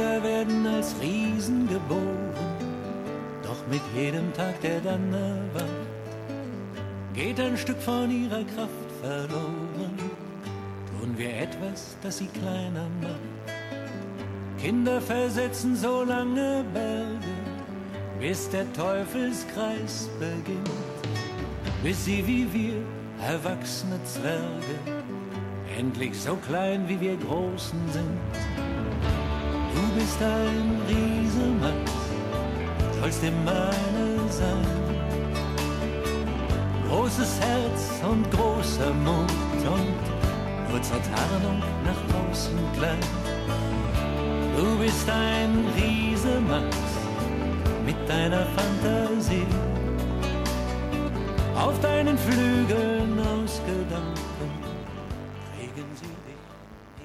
Kinder werden als Riesen geboren, doch mit jedem Tag, der dann erwacht, geht ein Stück von ihrer Kraft verloren. Tun wir etwas, das sie kleiner macht. Kinder versetzen so lange Berge, bis der Teufelskreis beginnt, bis sie wie wir, erwachsene Zwerge, endlich so klein wie wir Großen sind. Du bist ein Riese, Max, sollst immer eine sein. Großes Herz und großer Mut und nur zur Tarnung nach außen klein. Du bist ein Riese, Max, mit deiner Fantasie. Auf deinen Flügeln aus Gedanken kriegen sie dich hin.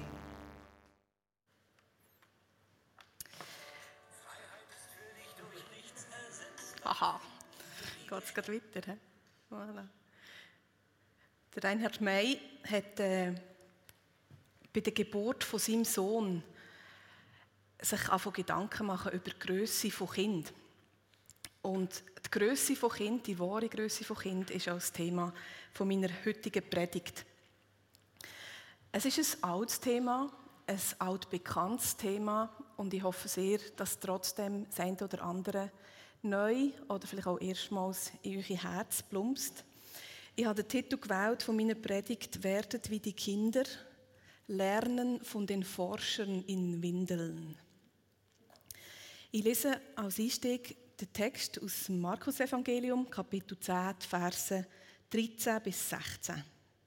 Freiheit ist für dich durch nichts ersetzt. Aha, geht's gerade weiter, he? Voilà. Der Reinhard May hat bei der Geburt von seinem Sohn sich angefangen Gedanken machen über die Grösse von Kind. Und die Grösse von Kind, die wahre Grösse von Kind, ist auch das Thema von meiner heutigen Predigt. Es ist ein altes Thema, ein altbekanntes Thema und ich hoffe sehr, dass trotzdem das eine oder andere neu oder vielleicht auch erstmals in euer Herz plumpst. Ich habe den Titel gewählt von meiner Predigt «Werdet wie die Kinder, lernen von den Forschern in Windeln». Ich lese als Einstieg den Text aus dem Markus-Evangelium, Kapitel 10, Verse 13 bis 16.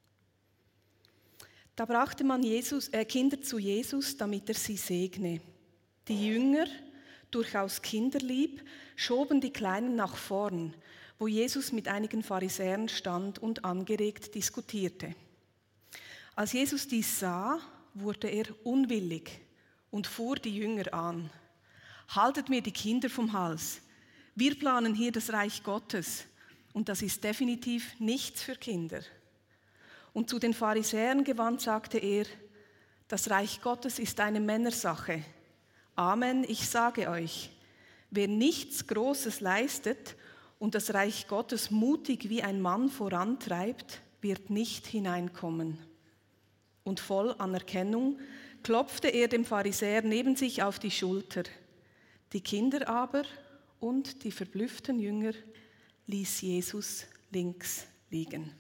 Da brachte man Kinder zu Jesus, damit er sie segne. Die Jünger, durchaus kinderlieb, schoben die Kleinen nach vorn, wo Jesus mit einigen Pharisäern stand und angeregt diskutierte. Als Jesus dies sah, wurde er unwillig und fuhr die Jünger an. Haltet mir die Kinder vom Hals. Wir planen hier das Reich Gottes und das ist definitiv nichts für Kinder. Und zu den Pharisäern gewandt sagte er, das Reich Gottes ist eine Männersache. Amen, ich sage euch, wer nichts Großes leistet und das Reich Gottes mutig wie ein Mann vorantreibt, wird nicht hineinkommen. Und voll Anerkennung klopfte er dem Pharisäer neben sich auf die Schulter. Die Kinder aber und die verblüfften Jünger ließ Jesus links liegen.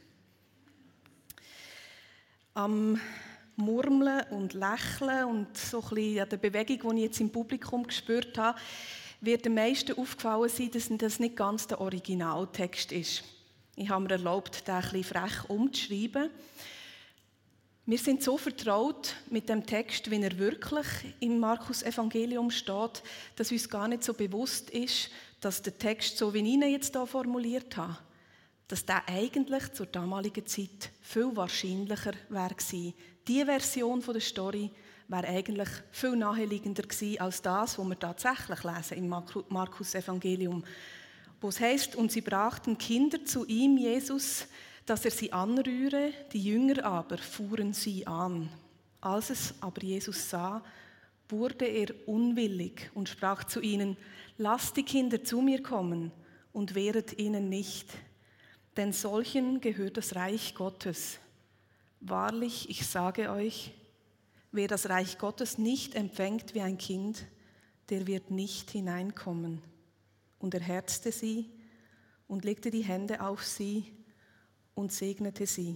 Am Murmeln und Lächeln und so ein bisschen an der Bewegung, die ich jetzt im Publikum gespürt habe, wird den meisten aufgefallen sein, dass das nicht ganz der Originaltext ist. Ich habe mir erlaubt, den ein bisschen frech umzuschreiben. Wir sind so vertraut mit dem Text, wie er wirklich im Markus-Evangelium steht, dass uns gar nicht so bewusst ist, dass der Text, so wie ich ihn jetzt hier formuliert habe, dass der eigentlich zur damaligen Zeit viel wahrscheinlicher wäre gewesen. Diese Version der Story wäre eigentlich viel naheliegender gewesen als das, was wir tatsächlich lesen im Markus-Evangelium, wo es heisst, und sie brachten Kinder zu ihm, Jesus, dass er sie anrühre, die Jünger aber fuhren sie an. Als es aber Jesus sah, wurde er unwillig und sprach zu ihnen, lasst die Kinder zu mir kommen und wehret ihnen nicht, denn solchen gehört das Reich Gottes. Wahrlich, ich sage euch, wer das Reich Gottes nicht empfängt wie ein Kind, der wird nicht hineinkommen. Und er herzte sie und legte die Hände auf sie und segnete sie.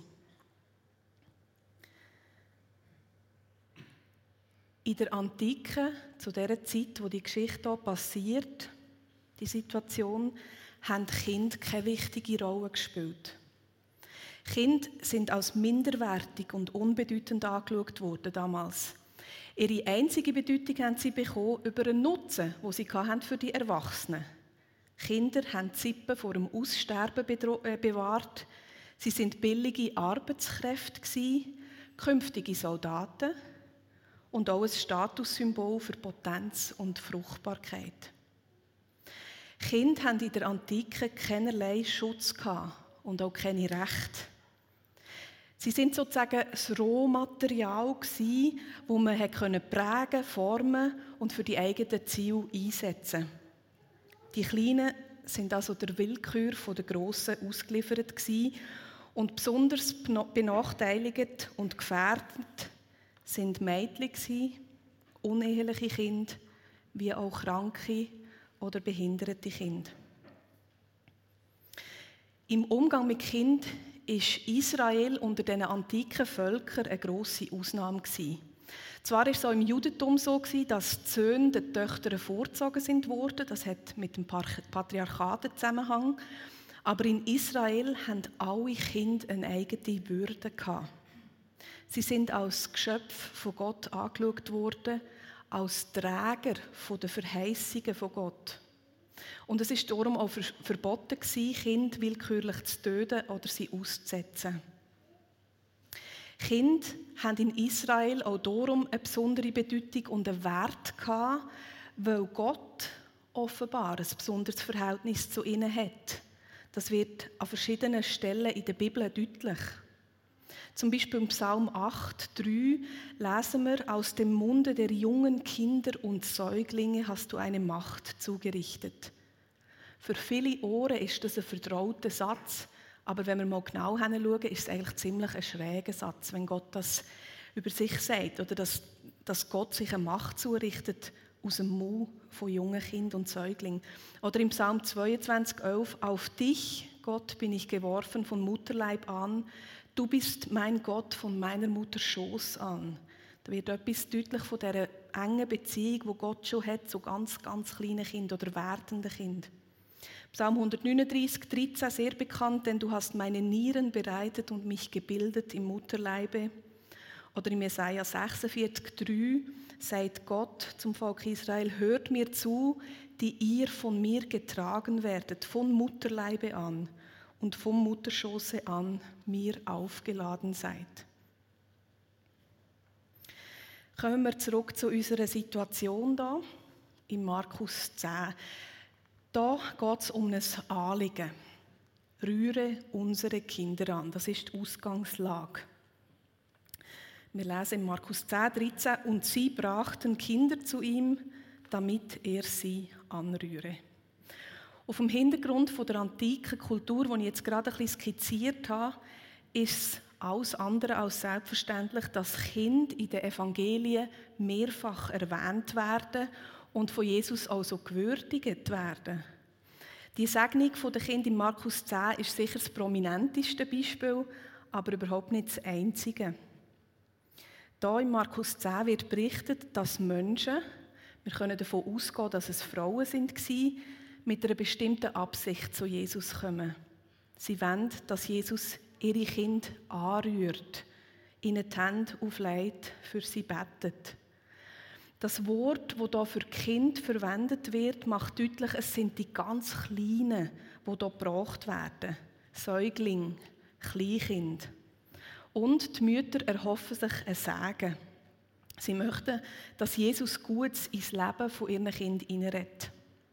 In der Antike, zu der Zeit, wo die Geschichte hier passiert, die Situation, haben Kinder keine wichtige Rolle gespielt. Kinder sind als minderwertig und unbedeutend angeschaut worden damals. Ihre einzige Bedeutung haben sie bekommen über einen Nutzen, den sie für die Erwachsenen. Kinder haben die Sippe vor dem Aussterben bewahrt. Sie sind billige Arbeitskräfte gewesen, künftige Soldaten und auch ein Statussymbol für Potenz und Fruchtbarkeit. Kinder hatten in der Antike keinerlei Schutz gehabt und auch keine Rechte. Sie sind sozusagen das Rohmaterial gewesen, das man prägen, formen und für die eigenen Ziele einsetzen. Die Kleinen sind also der Willkür der Grossen ausgeliefert gewesen, und besonders benachteiligt und gefährdet sind Mädchen gewesen, uneheliche Kinder, wie auch kranke oder behinderte Kinder. Im Umgang mit Kindern war Israel unter diesen antiken Völkern eine grosse Ausnahme gewesen. Zwar war es auch im Judentum so, dass die Söhne den Töchtern vorgezogen wurden, das hat mit dem Patriarchat Zusammenhang, aber in Israel hatten alle Kinder eine eigene Würde gehabt. Sie sind als Geschöpf von Gott angeschaut worden, als Träger der Verheißungen von Gott. Und es war darum auch verboten, Kinder willkürlich zu töten oder sie auszusetzen. Kinder haben in Israel auch darum eine besondere Bedeutung und einen Wert gehabt, weil Gott offenbar ein besonderes Verhältnis zu ihnen hat. Das wird an verschiedenen Stellen in der Bibel deutlich. Zum Beispiel im Psalm 8,3 lesen wir: Aus dem Munde der jungen Kinder und Säuglinge hast du eine Macht zugerichtet. Für viele Ohren ist das ein vertrauter Satz, aber wenn wir mal genau hinschauen, ist es eigentlich ziemlich ein schräger Satz, wenn Gott das über sich sagt oder dass Gott sich eine Macht zurichtet aus dem Mund von jungen Kindern und Säuglingen. Oder im Psalm 22,11: Auf dich, Gott, bin ich geworfen von Mutterleib an. Du bist mein Gott von meiner Mutter Schoß an. Da wird etwas deutlich von dieser engen Beziehung, die Gott schon hat zu ganz, ganz kleinen Kindern oder werdenden Kindern. Psalm 139,13, sehr bekannt: Denn du hast meine Nieren bereitet und mich gebildet im Mutterleibe. Oder im Jesaja 46,3 sagt Gott zum Volk Israel: Hört mir zu, die ihr von mir getragen werdet, von Mutterleibe an und vom Mutterschoße an mir aufgeladen seid. Kommen wir zurück zu unserer Situation hier in Markus 10. Da geht es um ein Anliegen. Rühre unsere Kinder an. Das ist die Ausgangslage. Wir lesen in Markus 10,13: Und sie brachten Kinder zu ihm, damit er sie anrühre. Auf dem Hintergrund der antiken Kultur, die ich jetzt gerade ein bisschen skizziert habe, ist es alles andere als selbstverständlich, dass Kinder in den Evangelien mehrfach erwähnt werden und von Jesus auch so gewürdigt werden. Die Segnung der Kinder in Markus 10 ist sicher das prominenteste Beispiel, aber überhaupt nicht das einzige. Hier in Markus 10 wird berichtet, dass Menschen, wir können davon ausgehen, dass es Frauen waren, mit einer bestimmten Absicht zu Jesus kommen. Sie wollen, dass Jesus ihre Kinder anrührt, ihnen die Hände auflegt, für sie betet. Das Wort, das hier für Kind verwendet wird, macht deutlich, es sind die ganz Kleinen, die hier gebraucht werden. Säugling, Kleinkind. Und die Mütter erhoffen sich ein Segen. Sie möchten, dass Jesus Gutes ins Leben von ihren Kindern hineinredet.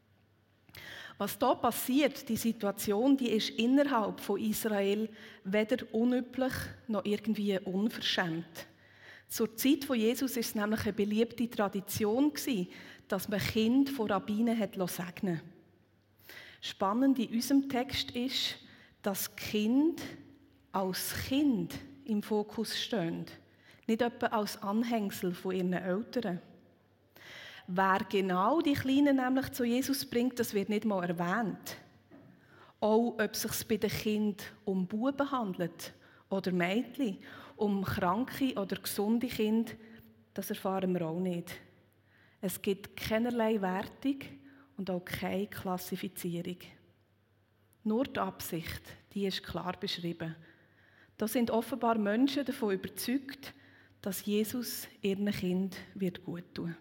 Was hier passiert, die Situation, die ist innerhalb von Israel weder unüblich noch irgendwie unverschämt. Zur Zeit von Jesus war es nämlich eine beliebte Tradition, dass man Kinder von Rabbinen segnen liess. Spannend in unserem Text ist, dass Kinder als Kind im Fokus stehen, nicht etwa als Anhängsel von ihren Eltern. Wer genau die Kleinen nämlich zu Jesus bringt, das wird nicht mal erwähnt. Auch ob es sich bei den Kindern um Buben handelt oder Mädchen, um kranke oder gesunde Kinder, das erfahren wir auch nicht. Es gibt keinerlei Wertung und auch keine Klassifizierung. Nur die Absicht, die ist klar beschrieben. Da sind offenbar Menschen davon überzeugt, dass Jesus ihren Kind gut tun wird.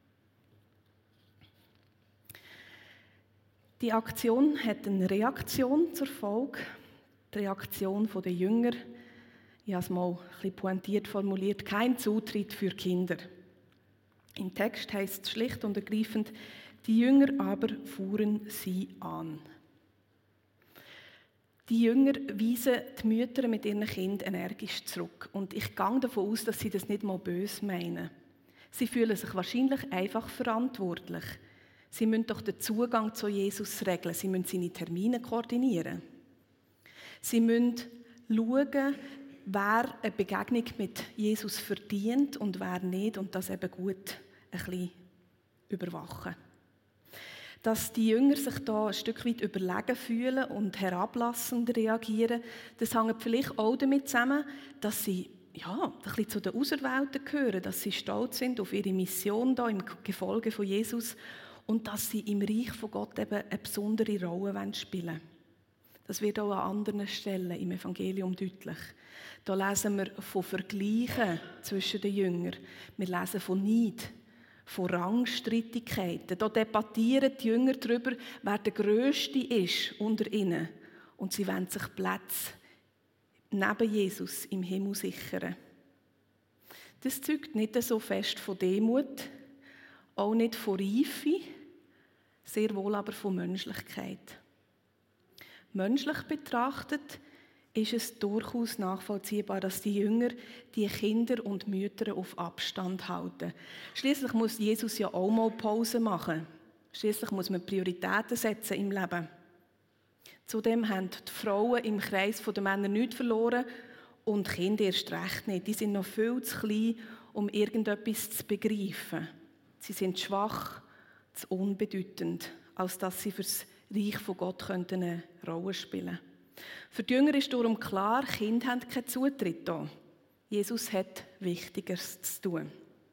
Die Aktion hat eine Reaktion zur Folge. Die Reaktion der Jünger, ich habe es mal ein bisschen pointiert formuliert: kein Zutritt für Kinder. Im Text heißt es schlicht und ergreifend: die Jünger aber fuhren sie an. Die Jünger weisen die Mütter mit ihren Kindern energisch zurück. Und ich gehe davon aus, dass sie das nicht mal böse meinen. Sie fühlen sich wahrscheinlich einfach verantwortlich. Sie müssen doch den Zugang zu Jesus regeln. Sie müssen seine Termine koordinieren. Sie müssen schauen, wer eine Begegnung mit Jesus verdient und wer nicht. Und das eben gut ein bisschen überwachen. Dass die Jünger sich da ein Stück weit überlegen fühlen und herablassend reagieren, das hängt vielleicht auch damit zusammen, dass sie ein bisschen zu den Auserwählten gehören, dass sie stolz sind auf ihre Mission da im Gefolge von Jesus und dass sie im Reich von Gott eben eine besondere Rolle spielen wollen. Das wird auch an anderen Stellen im Evangelium deutlich. Da lesen wir von Vergleichen zwischen den Jüngern. Wir lesen von Neid, von Rangstreitigkeiten. Da debattieren die Jünger darüber, wer der Grösste ist unter ihnen. Und sie wollen sich Plätze neben Jesus im Himmel sichern. Das zeugt nicht so fest von Demut, auch nicht von Reife, sehr wohl aber von Menschlichkeit. Menschlich betrachtet ist es durchaus nachvollziehbar, dass die Jünger die Kinder und Mütter auf Abstand halten. Schließlich muss Jesus ja auch mal Pause machen. Schließlich muss man Prioritäten setzen im Leben. Zudem haben die Frauen im Kreis der Männer nichts verloren und die Kinder erst recht nicht. Die sind noch viel zu klein, um irgendetwas zu begreifen. Sie sind schwach, zu unbedeutend, als dass sie für das Reich von Gott eine Rolle spielen könnten. Für die Jünger ist darum klar, Kinder haben keinen Zutritt da. Jesus hat Wichtigeres zu tun.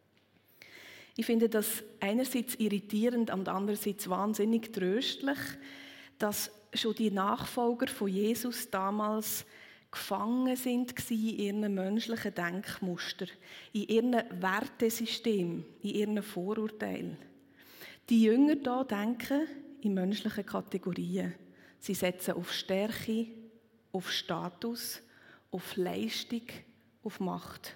Ich finde das einerseits irritierend und andererseits wahnsinnig tröstlich, dass schon die Nachfolger von Jesus damals gefangen sind in ihren menschlichen Denkmustern, in ihren Wertesystemen, in ihren Vorurteilen. Die Jünger da denken in menschlichen Kategorien. Sie setzen auf Stärke, auf Status, auf Leistung, auf Macht.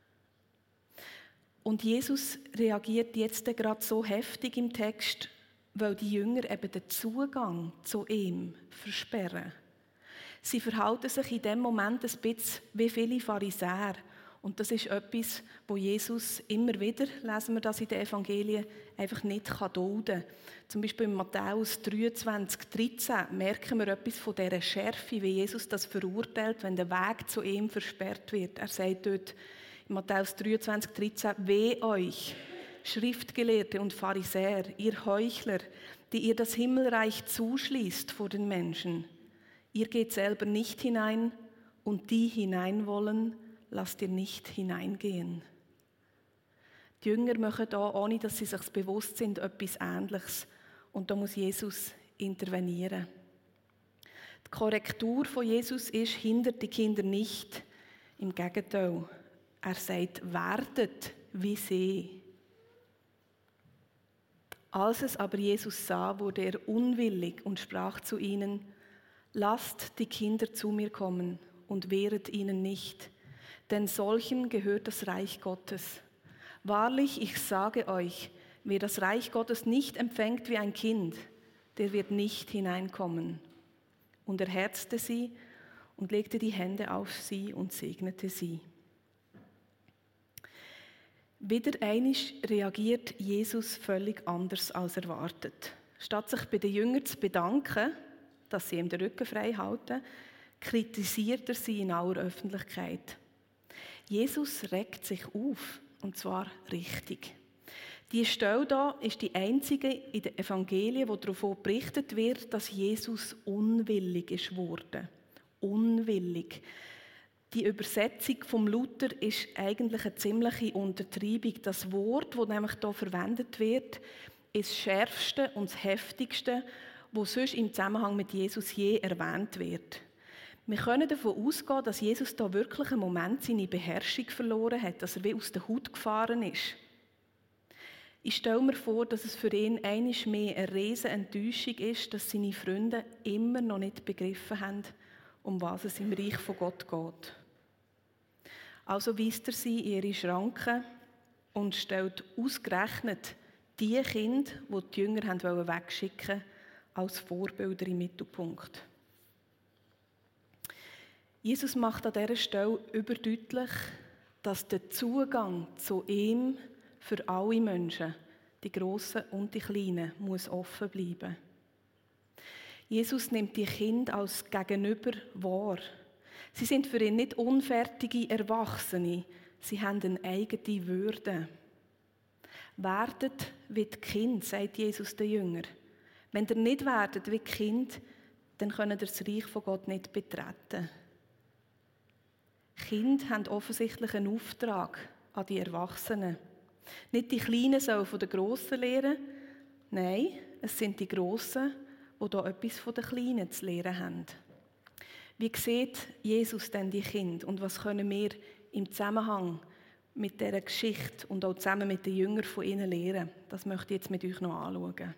Und Jesus reagiert jetzt gerade so heftig im Text, weil die Jünger eben den Zugang zu ihm versperren. Sie verhalten sich in dem Moment ein bisschen wie viele Pharisäer. Und das ist etwas, wo Jesus immer wieder, lesen wir das in den Evangelien, einfach nicht dulden kann. Zum Beispiel in Matthäus 23,13 merken wir etwas von dieser Schärfe, wie Jesus das verurteilt, wenn der Weg zu ihm versperrt wird. Er sagt dort in Matthäus 23,13: Weh euch, Schriftgelehrte und Pharisäer, ihr Heuchler, die ihr das Himmelreich zuschließt vor den Menschen. Ihr geht selber nicht hinein und die hinein wollen, lasst ihr nicht hineingehen. Die Jünger machen da, ohne dass sie sich bewusst sind, etwas Ähnliches. Und da muss Jesus intervenieren. Die Korrektur von Jesus ist, hindert die Kinder nicht. Im Gegenteil, er sagt, werdet wie sie. Als es aber Jesus sah, wurde er unwillig und sprach zu ihnen: Lasst die Kinder zu mir kommen und wehret ihnen nicht, denn solchen gehört das Reich Gottes. Wahrlich, ich sage euch, wer das Reich Gottes nicht empfängt wie ein Kind, der wird nicht hineinkommen. Und er herzte sie und legte die Hände auf sie und segnete sie. Wieder einmal reagiert Jesus völlig anders als erwartet. Statt sich bei den Jüngern zu bedanken, dass sie ihm den Rücken frei halten, kritisiert er sie in aller Öffentlichkeit. Jesus regt sich auf, und zwar richtig. Die Stelle da ist die einzige in den Evangelien, wo davon berichtet wird, dass Jesus unwillig ist worden. Unwillig. Die Übersetzung vom Luther ist eigentlich eine ziemliche Untertreibung. Das Wort, das nämlich hier verwendet wird, ist das schärfste und das heftigste, das sonst im Zusammenhang mit Jesus je erwähnt wird. Wir können davon ausgehen, dass Jesus da wirklich einen Moment seine Beherrschung verloren hat, dass er wie aus der Haut gefahren ist. Ich stelle mir vor, dass es für ihn einmal mehr eine riesige Enttäuschung ist, dass seine Freunde immer noch nicht begriffen haben, um was es im Reich von Gott geht. Also weist er sie in ihre Schranken und stellt ausgerechnet die Kinder, die die Jünger wegschicken wollten, als Vorbilder im Mittelpunkt. Jesus macht an dieser Stelle überdeutlich, dass der Zugang zu ihm für alle Menschen, die Grossen und die Kleinen, muss offen bleiben. Jesus nimmt die Kinder als Gegenüber wahr. Sie sind für ihn nicht unfertige Erwachsene, sie haben eine eigene Würde. Werdet wie die Kinder, sagt Jesus den Jüngern. Wenn ihr nicht werdet wie die Kinder, dann könnt ihr das Reich von Gott nicht betreten. Kinder haben offensichtlich einen Auftrag an die Erwachsenen. Nicht die Kleinen sollen von den Grossen lernen, nein, es sind die Grossen, die hier etwas von den Kleinen zu lernen haben. Wie sieht Jesus denn die Kinder und was können wir im Zusammenhang mit dieser Geschichte und auch zusammen mit den Jüngern von ihnen lernen? Das möchte ich jetzt mit euch noch anschauen.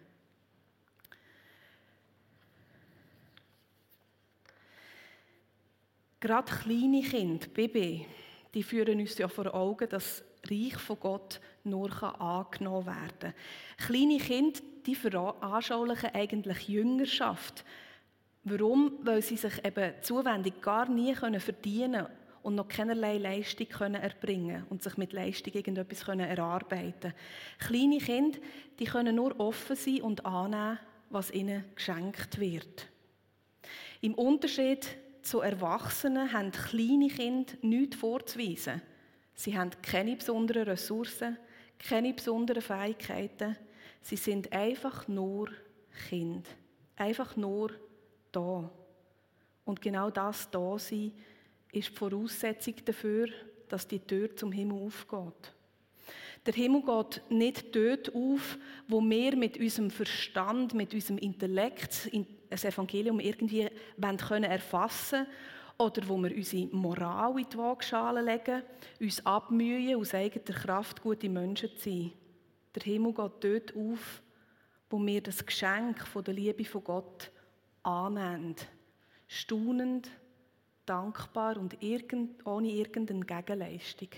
Gerade kleine Kinder, Baby, die führen uns ja vor Augen, dass das Reich von Gott nur angenommen werden kann. Kleine Kinder, die veranschaulichen eigentlich Jüngerschaft. Warum? Weil sie sich eben Zuwendung gar nie verdienen können und noch keinerlei Leistung erbringen können und sich mit Leistung irgendetwas erarbeiten können. Kleine Kinder, die können nur offen sein und annehmen, was ihnen geschenkt wird. Im Unterschied zu Erwachsenen haben kleine Kinder nichts vorzuweisen. Sie haben keine besonderen Ressourcen, keine besonderen Fähigkeiten. Sie sind einfach nur Kinder. Einfach nur da. Und genau das Dasein ist die Voraussetzung dafür, dass die Tür zum Himmel aufgeht. Der Himmel geht nicht dort auf, wo wir mit unserem Verstand, mit unserem Intellekt das Evangelium irgendwie erfassen können oder wo wir unsere Moral in die Waagschale legen, uns abmühen, aus eigener Kraft gute Menschen zu sein. Der Himmel geht dort auf, wo wir das Geschenk von der Liebe von Gott annehmen, staunend, dankbar und ohne irgendeine Gegenleistung.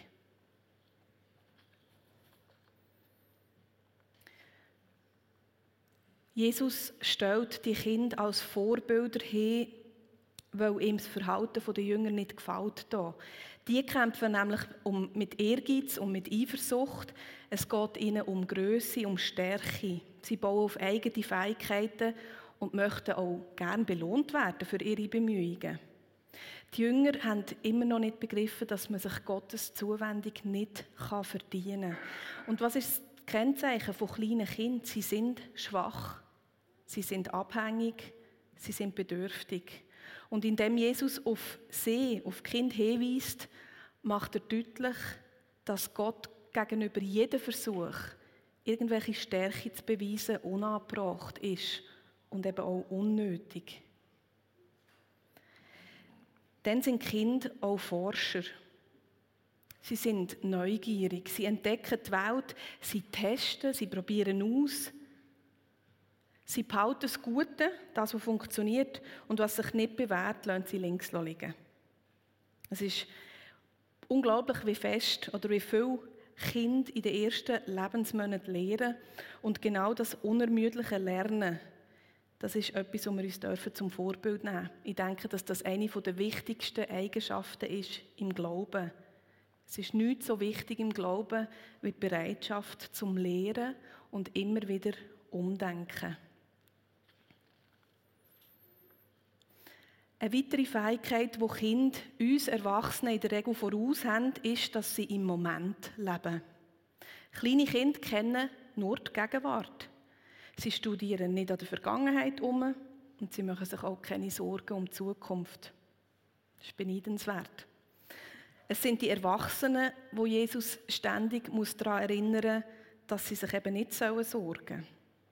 Jesus stellt die Kinder als Vorbilder hin, weil ihm das Verhalten der Jünger nicht gefällt. Die kämpfen nämlich mit Ehrgeiz und mit Eifersucht. Es geht ihnen um Grösse, um Stärke. Sie bauen auf eigene Fähigkeiten und möchten auch gerne belohnt werden für ihre Bemühungen. Die Jünger haben immer noch nicht begriffen, dass man sich Gottes Zuwendung nicht verdienen kann. Und was ist das Kennzeichen von kleinen Kindern? Sie sind schwach, sie sind abhängig, sie sind bedürftig. Und indem Jesus auf sie, auf die Kinder hinweist, macht er deutlich, dass Gott gegenüber jedem Versuch, irgendwelche Stärke zu beweisen, unangebracht ist und eben auch unnötig. Dann sind Kinder auch Forscher. Sie sind neugierig, sie entdecken die Welt, sie testen, sie probieren aus. Sie behalten das Gute, das, was funktioniert, und was sich nicht bewährt, lassen sie links liegen. Es ist unglaublich, wie fest oder wie viel Kinder in den ersten Lebensmonaten lernen. Und genau das unermüdliche Lernen, das ist etwas, was wir uns zum Vorbild nehmen dürfen. Ich denke, dass das eine der wichtigsten Eigenschaften ist im Glauben. Es ist nichts so wichtig im Glauben wie die Bereitschaft zum Lehren und immer wieder Umdenken. Eine weitere Fähigkeit, die Kinder uns Erwachsenen in der Regel voraus haben, ist, dass sie im Moment leben. Kleine Kinder kennen nur die Gegenwart. Sie studieren nicht an der Vergangenheit um und sie machen sich auch keine Sorgen um die Zukunft. Das ist beneidenswert. Es sind die Erwachsenen, die Jesus ständig daran erinnern muss, dass sie sich eben nicht sorgen sollen.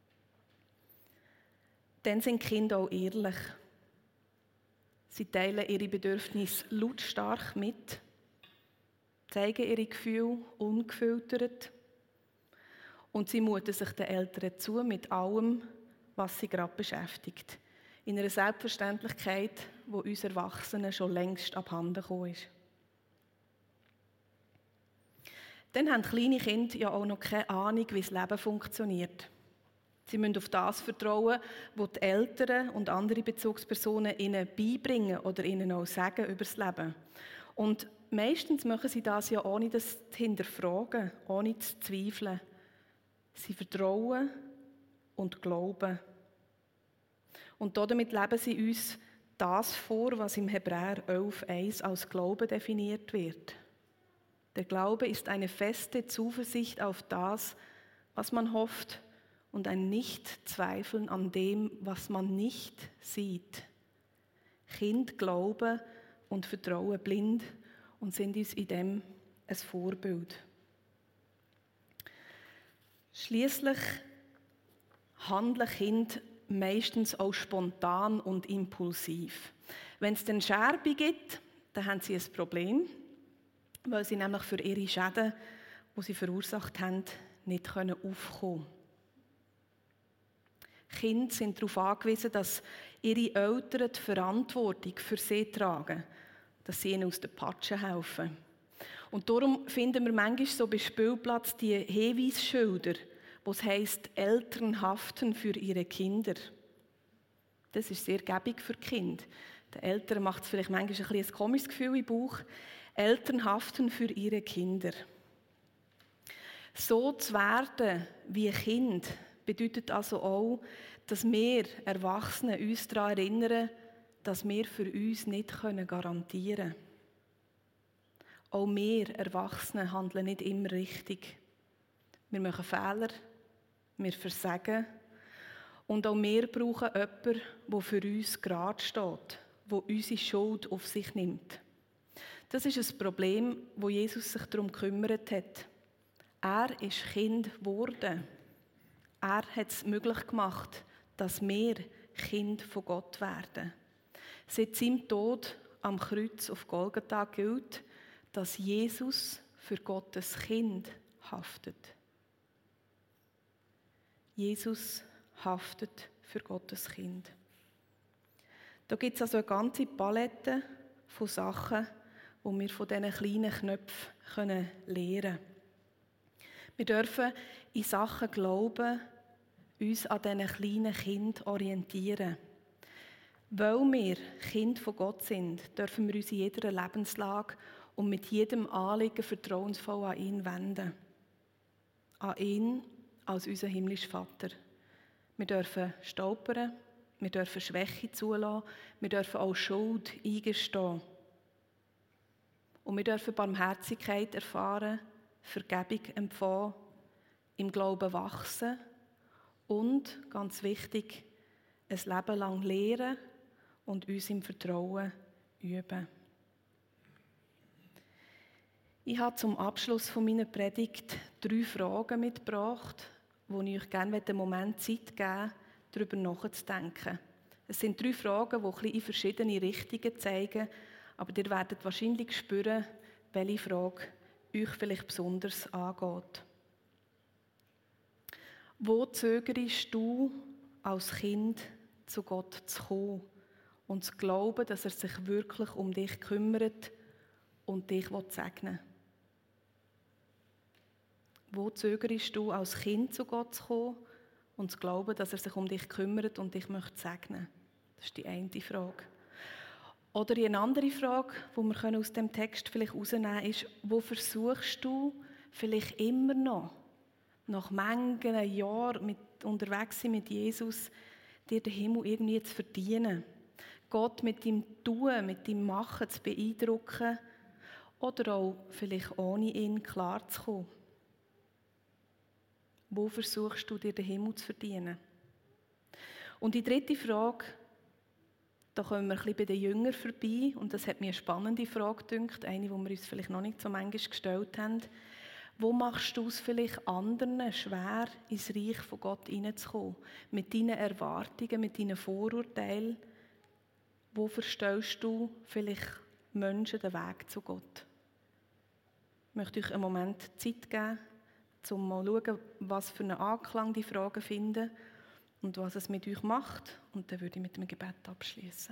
Dann sind die Kinder auch ehrlich. Sie teilen ihre Bedürfnisse lautstark mit, zeigen ihre Gefühle ungefiltert und sie muten sich den Eltern zu mit allem, was sie gerade beschäftigt. In einer Selbstverständlichkeit, die uns Erwachsenen schon längst abhanden gekommen ist. Dann haben kleine Kinder ja auch noch keine Ahnung, wie das Leben funktioniert. Sie müssen auf das vertrauen, was die Eltern und andere Bezugspersonen ihnen beibringen oder ihnen auch sagen über das Leben. Und meistens machen sie das ja ohne das zu hinterfragen, ohne zu zweifeln. Sie vertrauen und glauben. Und damit leben sie uns das vor, was im Hebräer 11,1 als Glaube definiert wird. Der Glaube ist eine feste Zuversicht auf das, was man hofft, und ein Nicht-Zweifeln an dem, was man nicht sieht. Kinder glauben und vertrauen blind und sind uns in dem ein Vorbild. Schließlich handeln Kinder meistens auch spontan und impulsiv. Wenn es dann Scherben gibt, dann haben sie ein Problem, weil sie nämlich für ihre Schäden, die sie verursacht haben, nicht aufkommen können. Kinder sind darauf angewiesen, dass ihre Eltern die Verantwortung für sie tragen, dass sie ihnen aus der Patsche helfen. Und darum finden wir manchmal so bei Spielplatz die Hinweisschilder, wo es heisst, Eltern haften für ihre Kinder. Das ist sehr gäbig für die Kinder. Den Eltern macht es vielleicht manchmal ein komisches Gefühl im Bauch. Eltern haften für ihre Kinder. So zu werden wie Kind bedeutet also auch, dass wir Erwachsene uns daran erinnern, dass wir für uns nicht garantieren können. Auch wir Erwachsene handeln nicht immer richtig. Wir machen Fehler, wir versagen. Und auch wir brauchen jemanden, der für uns gerade steht, der unsere Schuld auf sich nimmt. Das ist ein Problem, wo Jesus sich darum gekümmert hat. Er ist Kind geworden. Er hat es möglich gemacht, dass wir Kind von Gott werden. Seit seinem Tod am Kreuz auf Golgatha gilt, dass Jesus für Gottes Kind haftet. Jesus haftet für Gottes Kind. Da gibt es also eine ganze Palette von Sachen, die wir von diesen kleinen Knöpfen lernen können. Wir dürfen in Sachen Glauben uns an diesen kleinen Kindern orientieren. Weil wir Kind von Gott sind, dürfen wir uns in jeder Lebenslage und mit jedem Anliegen vertrauensvoll an ihn wenden. An ihn als unseren himmlischen Vater. Wir dürfen stolpern, wir dürfen Schwäche zulassen, wir dürfen auch Schuld eingestehen. Und wir dürfen Barmherzigkeit erfahren, Vergebung empfangen, im Glauben wachsen und, ganz wichtig, ein Leben lang lehren und uns im Vertrauen üben. Ich habe zum Abschluss meiner Predigt 3 Fragen mitgebracht, wo ich euch gerne einen Moment Zeit geben möchte, darüber nachzudenken. Es sind 3 Fragen, die ein bisschen in verschiedene Richtungen zeigen, aber ihr werdet wahrscheinlich spüren, welche Frage euch vielleicht besonders angeht. Wo zögerst du als Kind, zu Gott zu kommen und zu glauben, dass er sich wirklich um dich kümmert und dich segnen will? Wo zögerst du als Kind, zu Gott zu kommen und zu glauben, dass er sich um dich kümmert und dich segnen möchte? Das ist die eine Frage. Oder die andere Frage, die wir aus dem Text vielleicht herausnehmen können, ist, wo versuchst du vielleicht immer noch, nach manchen Jahren unterwegs sein mit Jesus, dir den Himmel irgendwie zu verdienen? Gott mit deinem Tun, mit deinem Machen zu beeindrucken oder auch vielleicht ohne ihn klarzukommen? Wo versuchst du dir den Himmel zu verdienen? Und die dritte Frage, da kommen wir ein bisschen bei den Jüngern vorbei, und das hat mir eine spannende Frage gedünkt, eine, die wir uns vielleicht noch nicht so manchmal gestellt haben. Wo machst du es vielleicht anderen schwer, ins Reich von Gott hineinzukommen? Mit deinen Erwartungen, mit deinen Vorurteilen? Wo verstellst du vielleicht Menschen den Weg zu Gott? Ich möchte euch einen Moment Zeit geben, um mal zu schauen, was für einen Anklang die Fragen finden und was es mit euch macht. Und dann würde ich mit einem Gebet abschließen.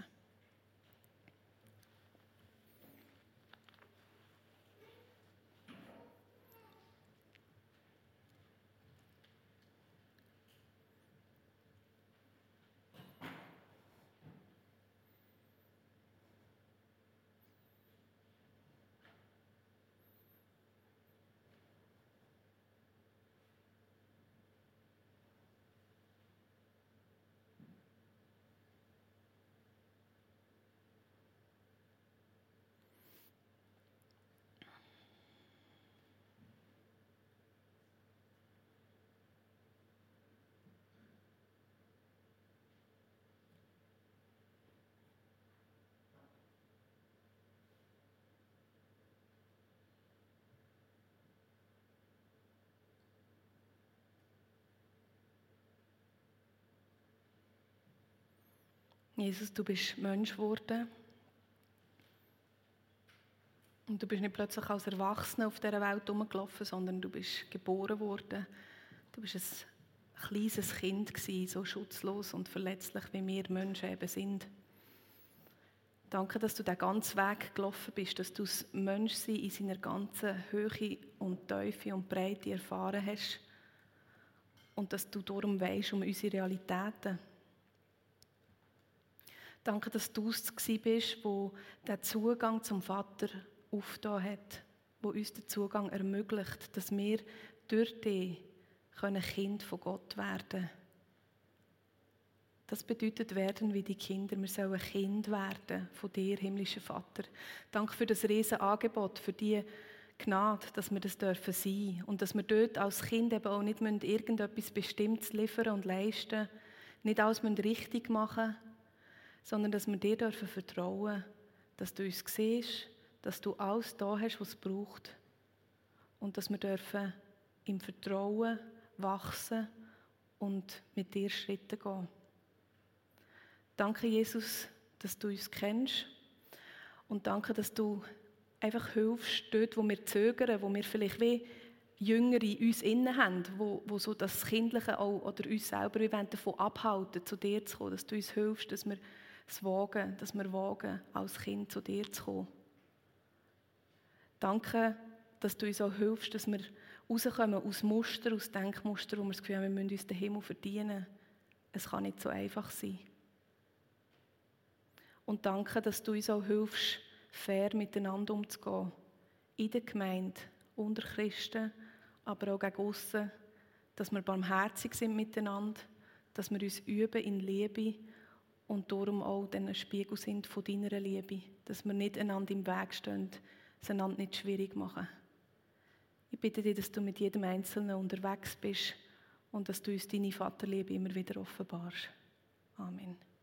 Jesus, du bist Mensch geworden. Und du bist nicht plötzlich als Erwachsener auf dieser Welt herumgelaufen, sondern du bist geboren worden. Du bist ein kleines Kind gewesen, so schutzlos und verletzlich, wie wir Menschen eben sind. Danke, dass du den ganzen Weg gelaufen bist, dass du das Menschsein in seiner ganzen Höhe und Tiefe und Breite erfahren hast und dass du darum weisst um unsere Realitäten. Danke, dass du es bist, wo der Zugang zum Vater aufgetan hat, wo uns den Zugang ermöglicht, dass wir durch dich Kind von Gott werden können. Das bedeutet, werden wie die Kinder. Wir sollen Kind werden von dir, himmlischer Vater. Danke für das riesen Angebot, für die Gnade, dass wir das sein dürfen. Und dass wir dort als Kind eben auch nicht irgendetwas Bestimmtes liefern und leisten, nicht alles richtig machen müssen, sondern dass wir dir vertrauen dürfen, dass du uns siehst, dass du alles da hast, was es braucht. Und dass wir dürfen im Vertrauen wachsen und mit dir Schritte gehen. Danke, Jesus, dass du uns kennst. Und danke, dass du einfach hilfst, dort, wo wir zögern, wo wir vielleicht wie Jünger in uns innen haben, wo so das Kindliche auch, oder uns selber davon abhalten, zu dir zu kommen. Dass du uns hilfst, dass wir es wagen, als Kind zu dir zu kommen. Danke, dass du uns auch hilfst, dass wir rauskommen aus Mustern, aus Denkmustern, wo wir das Gefühl haben, wir müssen uns den Himmel verdienen. Es kann nicht so einfach sein. Und danke, dass du uns auch hilfst, fair miteinander umzugehen. In der Gemeinde, unter Christen, aber auch gegen aussen. Dass wir barmherzig sind miteinander, dass wir uns üben in Liebe und darum auch ein Spiegel sind von deiner Liebe. Dass wir nicht einander im Weg stehen, es einander nicht schwierig machen. Ich bitte dich, dass du mit jedem Einzelnen unterwegs bist und dass du uns deine Vaterliebe immer wieder offenbarst. Amen.